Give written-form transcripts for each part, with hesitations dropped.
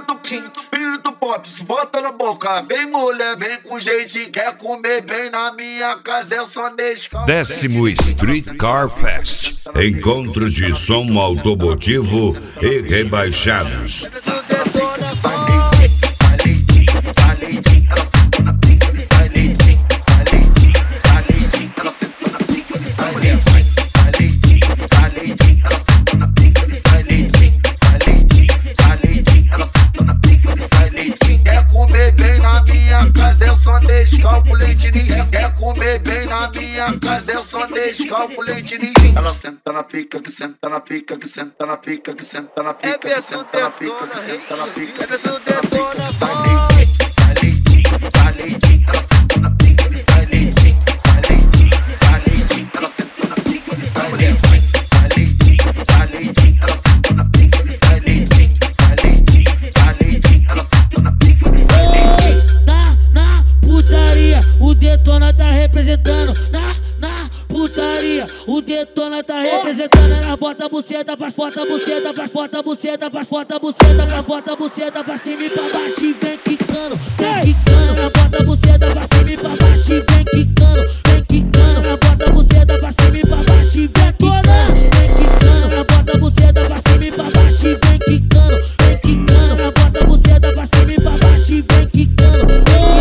brilho do pop, se bota na boca. Vem mulher, vem com jeitinho, quer comer bem na minha casa, é só Nescau. 10º Street Car Fest. Encontro de som automotivo e rebaixados. Nescau com leite ninho. Quer comer bem na minha casa, eu sou Nescau com leite ninho. Ela senta na pica, que senta na pica, que senta na pica, que senta na pica, que senta na pica, que senta na pica, que senta na pica. Sai leitinho, sai leitinho, ela senta na pica, sai leitinho, sai leitinho, sai leitinho, ela senta na pica, sai leitinho, sai leitinho, sai leitinho, ela senta na pica, sai leitinho, sai leitinho, sai leitinho, ela senta na pica, sai leitinho. Putaria, o Detona tá representando. Na putaria, o Detona tá representando. Ela bota a buceta pra bota a buceta pra bota a buceta pra bota a buceta pra bota a buceta pra cima e pra baixo e vem quicando, vem quicando. Ela bota a buceta pra cima e pra baixo e vem quicando, vem quicando. Ela bota a buceta pra cima e pra baixo e vem quicando, vem quicando. Ela bota a buceta pra cima e pra baixo e vem quicando, vem quicando. Ela bota a buceta pra cima e pra baixo e vem quicando.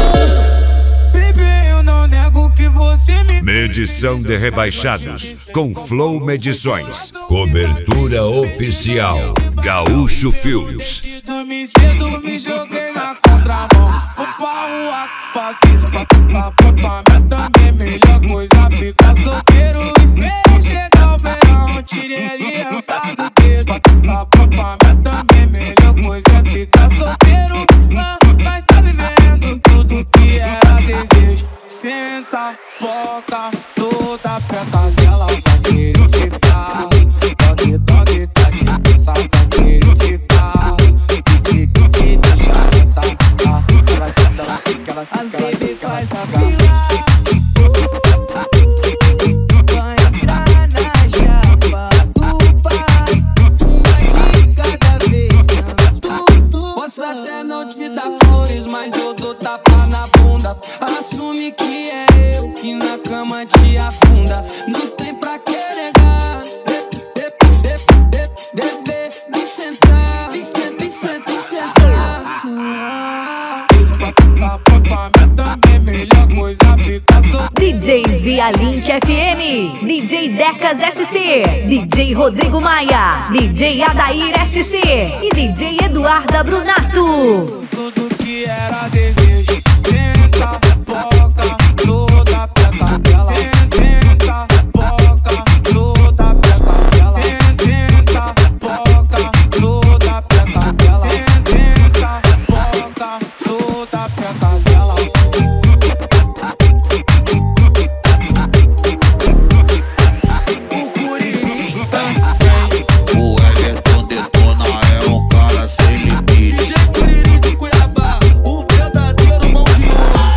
Medição de rebaixados com Flow Medições. Cobertura oficial Gaúcho Filmes. Dormi cedo, me joguei na contramão. Vou pra rua que paciência pra mim também. Melhor coisa ficar solteiro. Esperei chegar o verão, tirei aliança do dedo. Pra mim também. Melhor coisa ficar solteiro. Mas tá vivendo tudo que era desejo. Senta, foca, toda preta dela vai querer ficar. Pode tá de pensar, vai querer ficar. Que deixa ela fica, as baby faz a fila. Vai entrar na japa do bar, uma de cada vez. Posso até não te dar flores, mas eu dou tapa na bunda. Assume que é eu que na cama te afunda. Não tem pra que negar. Bebê, me sentar, me sentar. DJs via Link FM, DJ Decas SC, DJ Rodrigo Maia, DJ Adair SC e DJ Eduarda Brunato. Tudo que era desejo. Tenta, foca, toda preta dela. Tenta, foca, toda preta dela. Tenta, foca, toda preta dela. Tenta, foca, toda preta dela. O Curirim também. O Everton Detona é um cara sem limite. DJ Curirim de Cuiabá, o verdadeiro mão de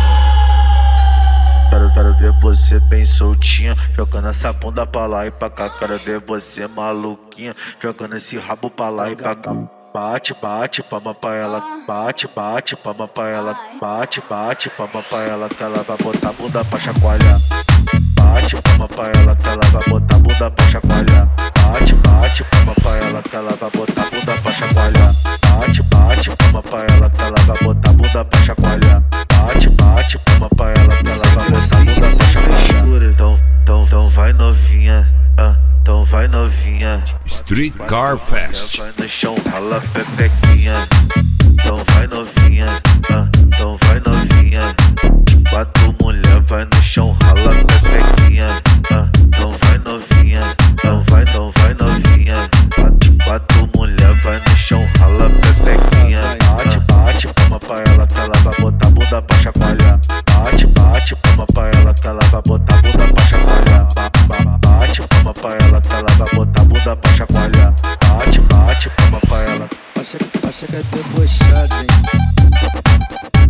Quero ver você bem soltinha, jogando essa bunda pra lá e pra cá. Quero ver você maluquinha, jogando esse rabo pra lá e pra cá. Bate, palma pra ela. Bate, palma pra ela. Bate, palma pra ela, que ela vai botar a bunda pra chacoalhar. Bate, palma pra ela, que ela vai botar a bunda pra chacoalhar. Bate, palma pra ela, que ela vai botar a bunda pra chacoalhar. Bate, palma pra ela, que ela vai botar a bunda pra chacoalhar. Bate, palma pra ela, que ela vai botar a bunda pra chacoalhar. Então vai novinha, então vai novinha. Street Car Fest. Vai no chão, rala pepequinha. Então vai novinha, então vai novinha. Quatro mulher vai no chão, rala pepequinha. Então vai novinha, então vai novinha. Quatro mulher vai no chão, rala pepequinha. Bate, palma pra ela, que ela vai botar a bunda pra chacoalhar. Bate, palma pra ela, que ela vai botar a bunda pra chacoalhar. Bate, palma pra ela, que ela vai botar a bunda pra chacoalhar. Bate, palma pra ela. Acha que é debochado, hein?